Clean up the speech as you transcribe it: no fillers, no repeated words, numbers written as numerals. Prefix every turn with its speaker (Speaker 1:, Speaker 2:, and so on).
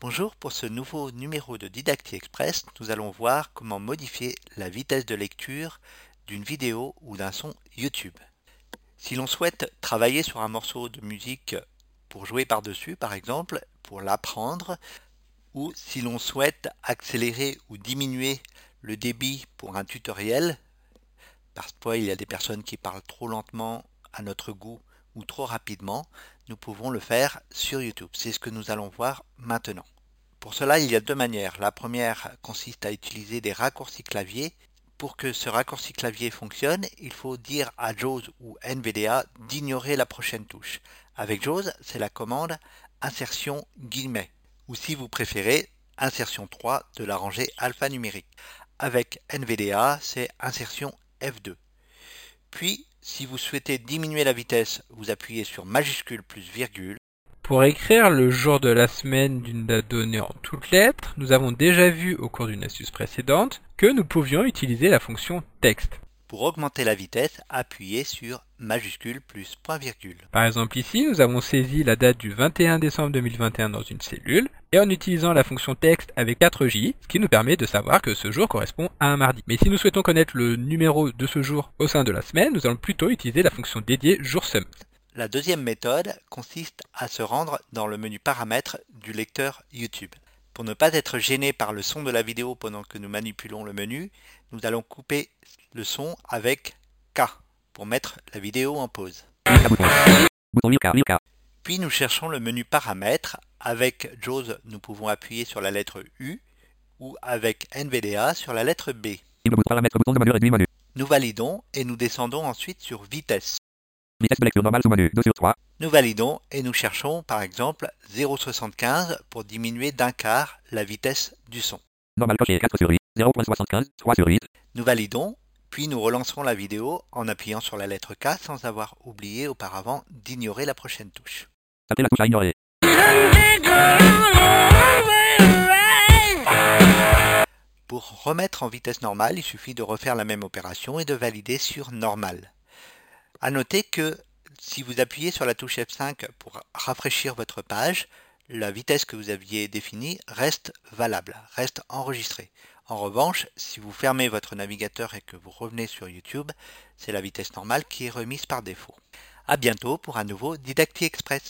Speaker 1: Bonjour, pour ce nouveau numéro de Didacti Express, nous allons voir comment modifier la vitesse de lecture d'une vidéo ou d'un son YouTube. Si l'on souhaite travailler sur un morceau de musique pour jouer par-dessus, par exemple, pour l'apprendre, ou si l'on souhaite accélérer ou diminuer le débit pour un tutoriel, parfois il y a des personnes qui parlent trop lentement à notre goût ou trop rapidement, nous pouvons le faire sur YouTube. C'est ce que nous allons voir maintenant. Pour cela, il y a deux manières. La première consiste à utiliser des raccourcis clavier. Pour que ce raccourci clavier fonctionne, il faut dire à JAWS ou NVDA d'ignorer la prochaine touche. Avec JAWS, c'est la commande insertion guillemets, ou si vous préférez, insertion 3 de la rangée alphanumérique. Avec NVDA, c'est insertion F2. Puis, si vous souhaitez diminuer la vitesse, vous appuyez sur majuscule plus virgule.
Speaker 2: Pour écrire le jour de la semaine d'une date donnée en toutes lettres, nous avons déjà vu au cours d'une astuce précédente que nous pouvions utiliser la fonction texte.
Speaker 1: Pour augmenter la vitesse, appuyez sur majuscule plus point virgule.
Speaker 2: Par exemple ici, nous avons saisi la date du 21 décembre 2021 dans une cellule, et en utilisant la fonction texte avec 4J, ce qui nous permet de savoir que ce jour correspond à un mardi. Mais si nous souhaitons connaître le numéro de ce jour au sein de la semaine, nous allons plutôt utiliser la fonction dédiée joursum.
Speaker 1: La deuxième méthode consiste à se rendre dans le menu paramètres du lecteur YouTube. Pour ne pas être gêné par le son de la vidéo pendant que nous manipulons le menu, nous allons couper le son avec K pour mettre la vidéo en pause. Puis nous cherchons le menu paramètres. Avec JAWS, nous pouvons appuyer sur la lettre U ou avec NVDA sur la lettre B. Nous validons et nous descendons ensuite sur vitesse.
Speaker 3: Vitesse de lecture normale sous menu 2 sur 3.
Speaker 1: Nous validons et nous cherchons par exemple 0,75 pour diminuer d'un quart la vitesse du son.
Speaker 3: Normal coché 4 sur 8. 0.75 3 sur 8.
Speaker 1: Nous validons, puis nous relancerons la vidéo en appuyant sur la lettre K sans avoir oublié auparavant d'ignorer la prochaine touche.
Speaker 3: Tapez la touche à ignorer.
Speaker 1: Pour remettre en vitesse normale, il suffit de refaire la même opération et de valider sur normal. À noter que si vous appuyez sur la touche F5 pour rafraîchir votre page, la vitesse que vous aviez définie reste valable, reste enregistrée. En revanche, si vous fermez votre navigateur et que vous revenez sur YouTube, c'est la vitesse normale qui est remise par défaut. À bientôt pour un nouveau Didacti Express.